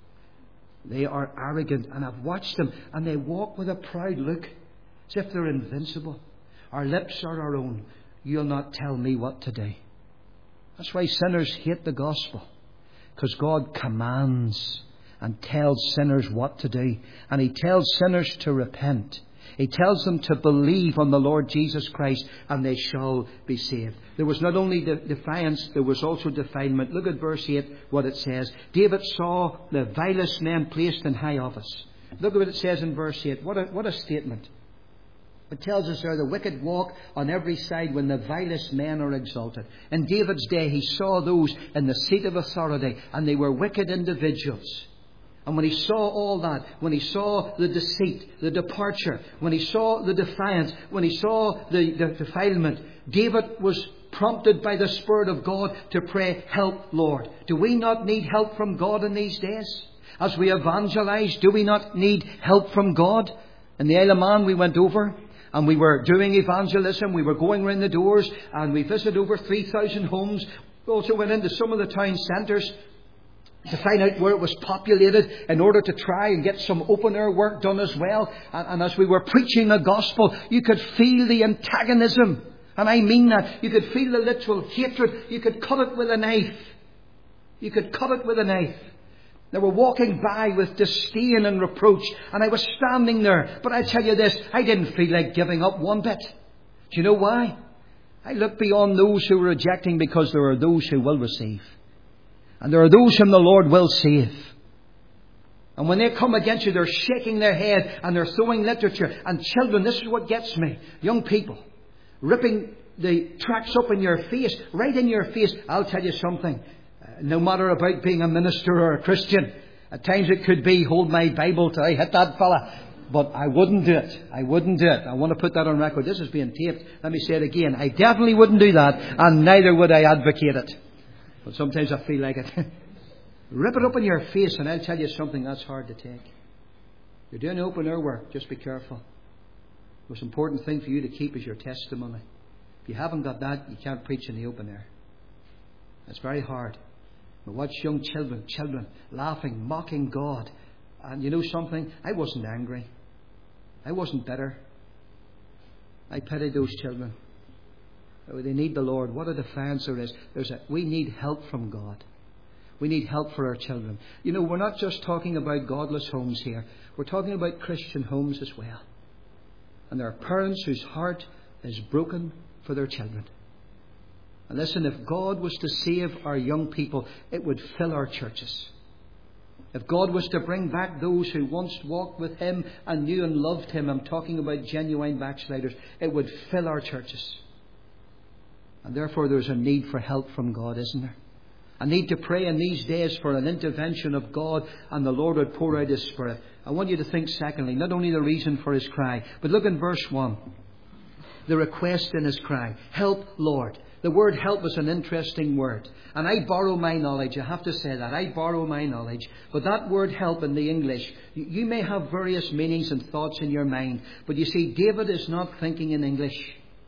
they are arrogant, and I've watched them, and they walk with a proud look, as if they're invincible. Our lips are our own. You'll not tell me what to do. That's why sinners hate the gospel, because God commands and tells sinners what to do, and He tells sinners to repent. He tells them to believe on the Lord Jesus Christ and they shall be saved. There was not only defiance, there was also defilement. Look at verse 8, what it says. David saw the vilest men placed in high office. Look at what it says in verse 8. What a statement. It tells us there, the wicked walk on every side when the vilest men are exalted. In David's day, he saw those in the seat of authority, and they were wicked individuals. And when he saw all that, when he saw the deceit, the departure, when he saw the defiance, when he saw the defilement, David was prompted by the Spirit of God to pray, "Help, Lord." Do we not need help from God in these days? As we evangelize, do we not need help from God? In the Isle of Man we went over and we were doing evangelism. We were going around the doors and we visited over 3,000 homes. We also went into some of the town centres to find out where it was populated in order to try and get some open-air work done as well. And as we were preaching the gospel, you could feel the antagonism. And I mean that. You could feel the literal hatred. You could cut it with a knife. You could cut it with a knife. They were walking by with disdain and reproach. And I was standing there. But I tell you this, I didn't feel like giving up one bit. Do you know why? I looked beyond those who were rejecting, because there are those who will receive. And there are those whom the Lord will save. And when they come against you, they're shaking their head and they're throwing literature. And children, this is what gets me. Young people, ripping the tracts up in your face, right in your face. I'll tell you something. No matter about being a minister or a Christian, at times it could be, hold my Bible till I hit that fella. But I wouldn't do it. I wouldn't do it. I want to put that on record. This is being taped. Let me say it again. I definitely wouldn't do that. And neither would I advocate it. But sometimes I feel like it. Rip it up in your face, and I'll tell you something, that's hard to take. You're doing open air work, just be careful. The most important thing for you to keep is your testimony. If you haven't got that, you can't preach in the open air. It's very hard. We watch young children laughing, mocking God. And you know something? I wasn't angry. I wasn't bitter. I pitied those children. They need the Lord. What a defiance there is. We need help from God. We need help for our children. You know, we're not just talking about godless homes here. We're talking about Christian homes as well. And there are parents whose heart is broken for their children. And listen, if God was to save our young people, it would fill our churches. If God was to bring back those who once walked with Him and knew and loved Him, I'm talking about genuine backsliders, it would fill our churches. And therefore there's a need for help from God, isn't there? A need to pray in these days for an intervention of God, and the Lord would pour out His Spirit. I want you to think secondly, not only the reason for His cry, but look in verse 1. The request in His cry. Help, Lord. The word help is an interesting word. And I borrow my knowledge. I have to say that. I borrow my knowledge. But that word help in the English, you may have various meanings and thoughts in your mind. But you see, David is not thinking in English.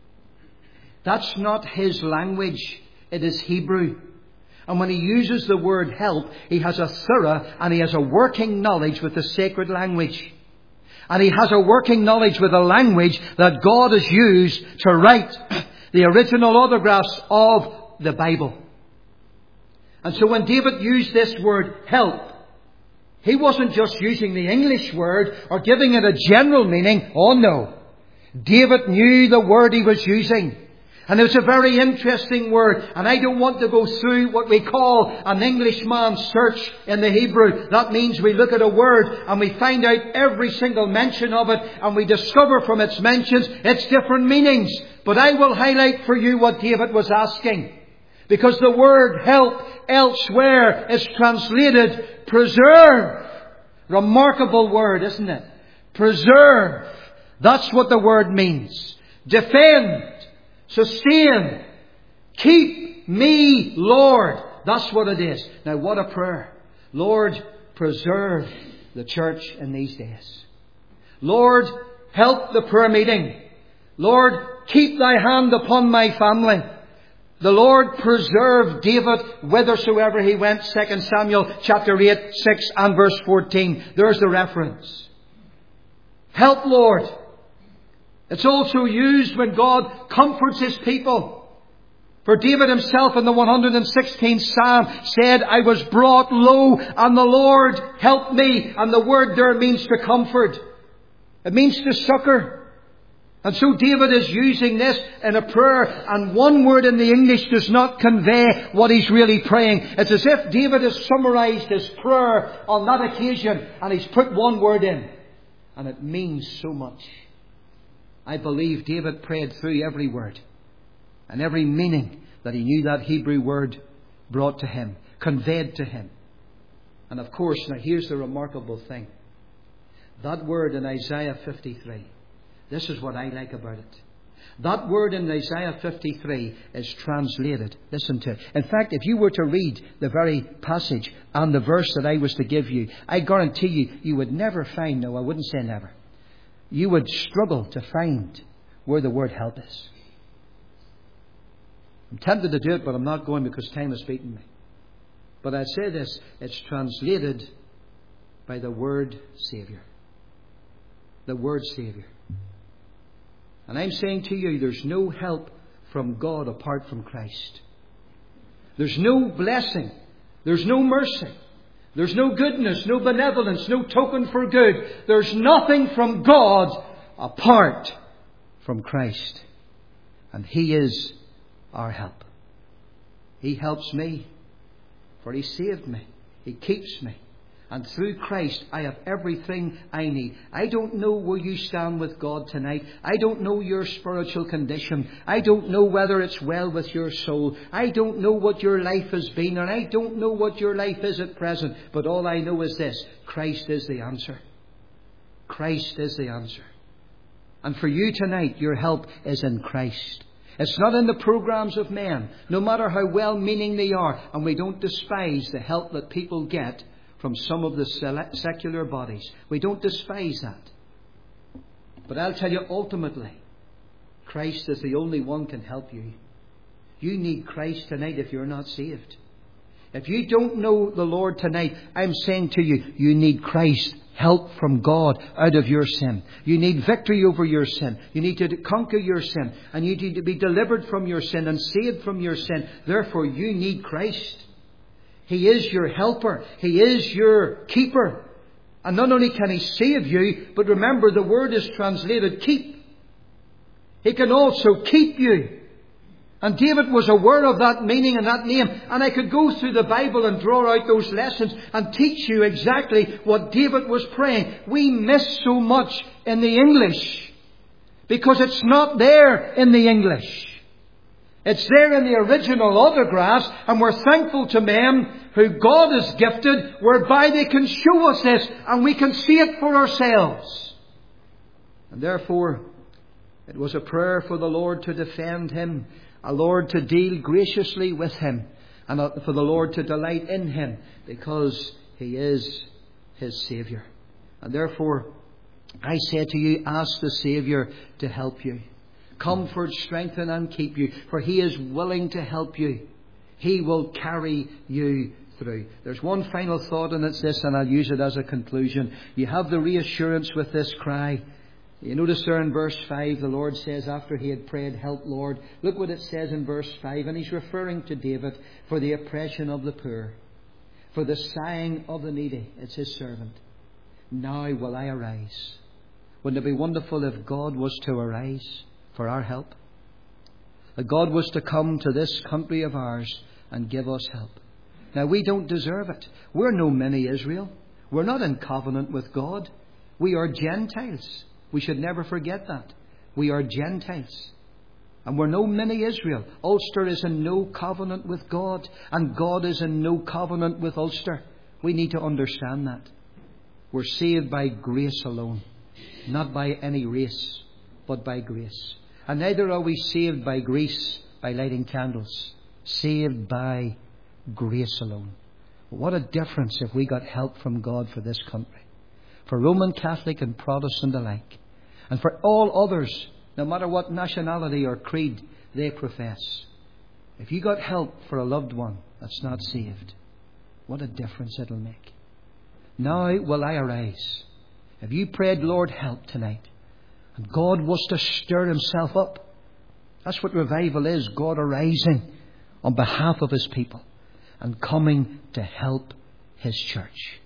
That's not his language. It is Hebrew. And when he uses the word help, he has a thorough and he has a working knowledge with the sacred language. And he has a working knowledge with the language that God has used to write the original autographs of the Bible. And so when David used this word help, he wasn't just using the English word or giving it a general meaning. Oh no. David knew the word he was using. And it was a very interesting word. And I don't want to go through what we call an Englishman's search in the Hebrew. That means we look at a word and we find out every single mention of it, and we discover from its mentions its different meanings. But I will highlight for you what David was asking. Because the word help elsewhere is translated preserve. Remarkable word, isn't it? Preserve. That's what the word means. Defend. Sustain. Keep me, Lord. That's what it is. Now what a prayer. Lord, preserve the church in these days. Lord, help the prayer meeting. Lord, keep thy hand upon my family. The Lord preserved David whithersoever he went. 2 Samuel chapter 8, 6 and verse 14. There's the reference. Help, Lord. It's also used when God comforts His people. For David himself in the 116th Psalm said, I was brought low and the Lord helped me. And the word there means to comfort. It means to succor. And so David is using this in a prayer, and one word in the English does not convey what he's really praying. It's as if David has summarized his prayer on that occasion and he's put one word in. And it means so much. I believe David prayed through every word and every meaning that he knew that Hebrew word brought to him, conveyed to him. And of course, now here's the remarkable thing. That word in Isaiah 53, this is what I like about it. That word in Isaiah 53 is translated. Listen to it. In fact, if you were to read the very passage and the verse that I was to give you, I guarantee you, you would never find, no, I wouldn't say never. You would struggle to find where the word help is. I'm tempted to do it, but I'm not going because time has beaten me. But I say this, it's translated by the word Saviour. The word Saviour. And I'm saying to you, there's no help from God apart from Christ. There's no blessing. There's no mercy. There's no goodness, no benevolence, no token for good. There's nothing from God apart from Christ. And He is our help. He helps me, for He saved me. He keeps me. And through Christ, I have everything I need. I don't know where you stand with God tonight. I don't know your spiritual condition. I don't know whether it's well with your soul. I don't know what your life has been, and I don't know what your life is at present. But all I know is this: Christ is the answer. Christ is the answer. And for you tonight, your help is in Christ. It's not in the programs of men, no matter how well-meaning they are. And we don't despise the help that people get from some of the secular bodies. We don't despise that. But I'll tell you, ultimately, Christ is the only one can help you. You need Christ tonight if you're not saved. If you don't know the Lord tonight, I'm saying to you, you need Christ. Help from God out of your sin. You need victory over your sin. You need to conquer your sin. And you need to be delivered from your sin and saved from your sin. Therefore, you need Christ. He is your helper. He is your keeper. And not only can He save you, but remember the word is translated keep. He can also keep you. And David was aware of that meaning and that name. And I could go through the Bible and draw out those lessons and teach you exactly what David was praying. We miss so much in the English because it's not there in the English. It's there in the original autographs, and we're thankful to men who God has gifted, whereby they can show us this, and we can see it for ourselves. And therefore, it was a prayer for the Lord to defend him, a Lord to deal graciously with him, and for the Lord to delight in him, because He is his Saviour. And therefore, I say to you, ask the Saviour to help you. Comfort, strengthen and keep you, for He is willing to help you. He will carry you through. There's one final thought, and it's this, and I'll use it as a conclusion. You have the reassurance with this cry You notice there in verse 5, the Lord says after he had prayed, "Help, Lord." Look what it says in verse 5. And he's referring to David, "For the oppression of the poor, for the sighing of the needy." It's his servant. "Now will I arise." Wouldn't it be wonderful if God was to arise for our help? That God was to come to this country of ours and give us help. Now, we don't deserve it. We're no mini Israel. We're not in covenant with God. We are Gentiles. We should never forget that. We are Gentiles. And we're no mini Israel. Ulster is in no covenant with God. And God is in no covenant with Ulster. We need to understand that. We're saved by grace alone. Not by any race, but by grace. And neither are we saved by grace by lighting candles. Saved by grace alone. What a difference if we got help from God for this country. For Roman Catholic and Protestant alike. And for all others, no matter what nationality or creed they profess. If you got help for a loved one that's not saved, what a difference it'll make. Now will I arise. If you prayed, "Lord, help," tonight, and God was to stir himself up. That's what revival is. God arising on behalf of his people and coming to help his church.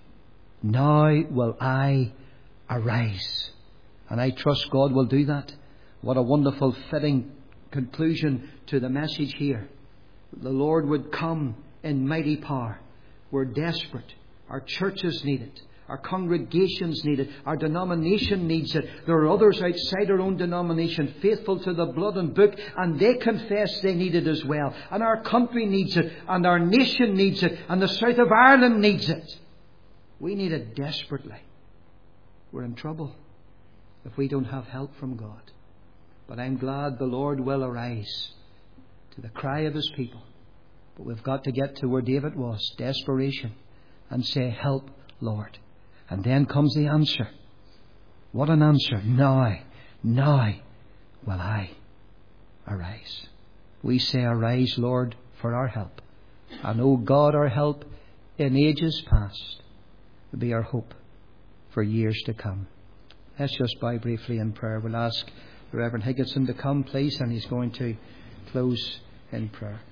Now will I arise. And I trust God will do that. What a wonderful fitting conclusion to the message here. The Lord would come in mighty power. We're desperate. Our churches need it. Our congregations need it. Our denomination needs it. There are others outside our own denomination faithful to the blood and book, and they confess they need it as well. And our country needs it, and our nation needs it, and the south of Ireland needs it. We need it desperately. We're in trouble if we don't have help from God. But I'm glad the Lord will arise to the cry of his people. But we've got to get to where David was, desperation, and say, "Help, Lord." And then comes the answer. What an answer. Now will I arise. We say, "Arise, Lord, for our help." And, O God, our help in ages past will be our hope for years to come. Let's just bow briefly in prayer. We'll ask the Reverend Higginson to come, please, and he's going to close in prayer.